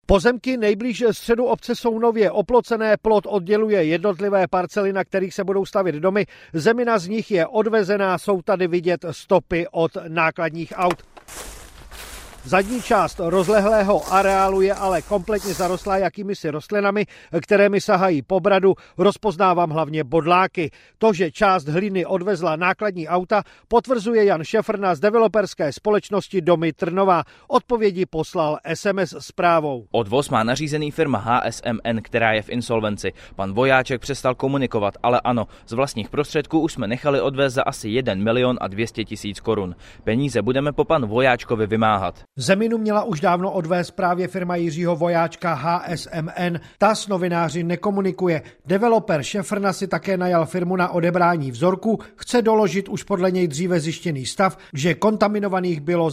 Pozemky nejblíž středu obce jsou nově oplocené, plot odděluje jednotlivé parcely, na kterých se budou stavět domy. Zemina z nich je odvezená, jsou tady vidět stopy od nákladních aut. Zadní část rozlehlého areálu je ale kompletně zarostlá jakýmisi rostlinami, kterými sahají po bradu. Rozpoznávám hlavně bodláky. To, že část hliny odvezla nákladní auta, potvrzuje Jan Šefrna z developerské společnosti Domy Trnová. Odpovědi poslal SMS zprávou. Odvoz má nařízený firma HSMN, která je v insolvenci. Pan Vojáček přestal komunikovat, ale ano, z vlastních prostředků už jsme nechali odvést za asi 1 200 000 korun. Peníze budeme po panu Vojáčkovi vymáhat. Zeminu měla už dávno odvést právě firma Jiřího Vojáčka HSMN. Ta s novináři nekomunikuje. Developer Šefrna si také najal firmu na odebrání vzorku. Chce doložit už podle něj dříve zjištěný stav, že kontaminovaných bylo z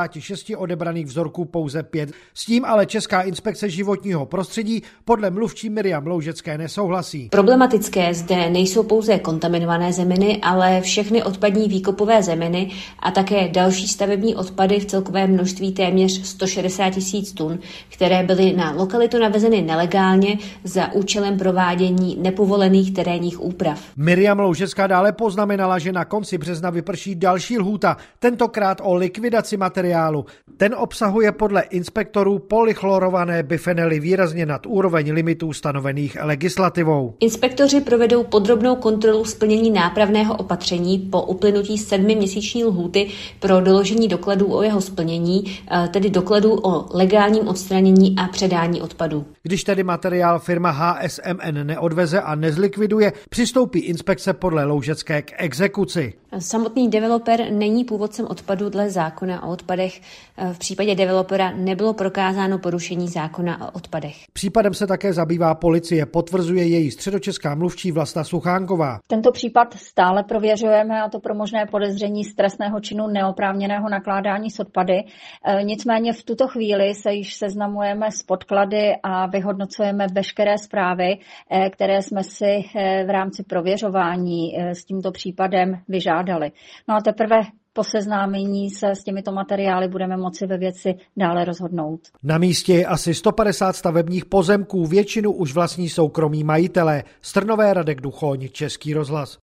96 odebraných vzorků pouze 5. S tím ale Česká inspekce životního prostředí podle mluvčí Miriam Loužecké nesouhlasí. Problematické zde nejsou pouze kontaminované zeminy, ale všechny odpadní výkopové zeminy a také další stavební odpady v celkovém množství téměř 160 000 tun, které byly na lokalitu navezeny nelegálně za účelem provádění nepovolených terénních úprav. Miriam Loužecká dále poznamenala, že na konci března vyprší další lhůta, tentokrát o likvidaci materiálu. Ten obsahuje podle inspektorů polychlorované bifenyly výrazně nad úroveň limitů stanovených legislativou. Inspektoři provedou podrobnou kontrolu splnění nápravného opatření po uplynutí 7měsíční lhůty pro doložení dokladů o jeho splnění, tedy dokladů o legálním odstranění a předání odpadů. Když tedy materiál firma HSMN neodveze a nezlikviduje, přistoupí inspekce podle Loužecké k exekuci. Samotný developer není původcem odpadu dle zákona o odpadech. V případě developera nebylo prokázáno porušení zákona o odpadech. Případem se také zabývá policie, potvrzuje její středočeská mluvčí Vlasta Suchánková. Tento případ stále prověřujeme, a to pro možné podezření z trestného činu neoprávněného nakládání s odpady. Nicméně v tuto chvíli se již seznamujeme s podklady a vyhodnocujeme veškeré zprávy, které jsme si v rámci prověřování s tímto případem vyžádali. No a teprve po seznámení se s těmito materiály budeme moci ve věci dále rozhodnout. Na místě je asi 150 stavebních pozemků, většinu už vlastní soukromí majitelé. Z Trnové Radek Duchoň, Český rozhlas.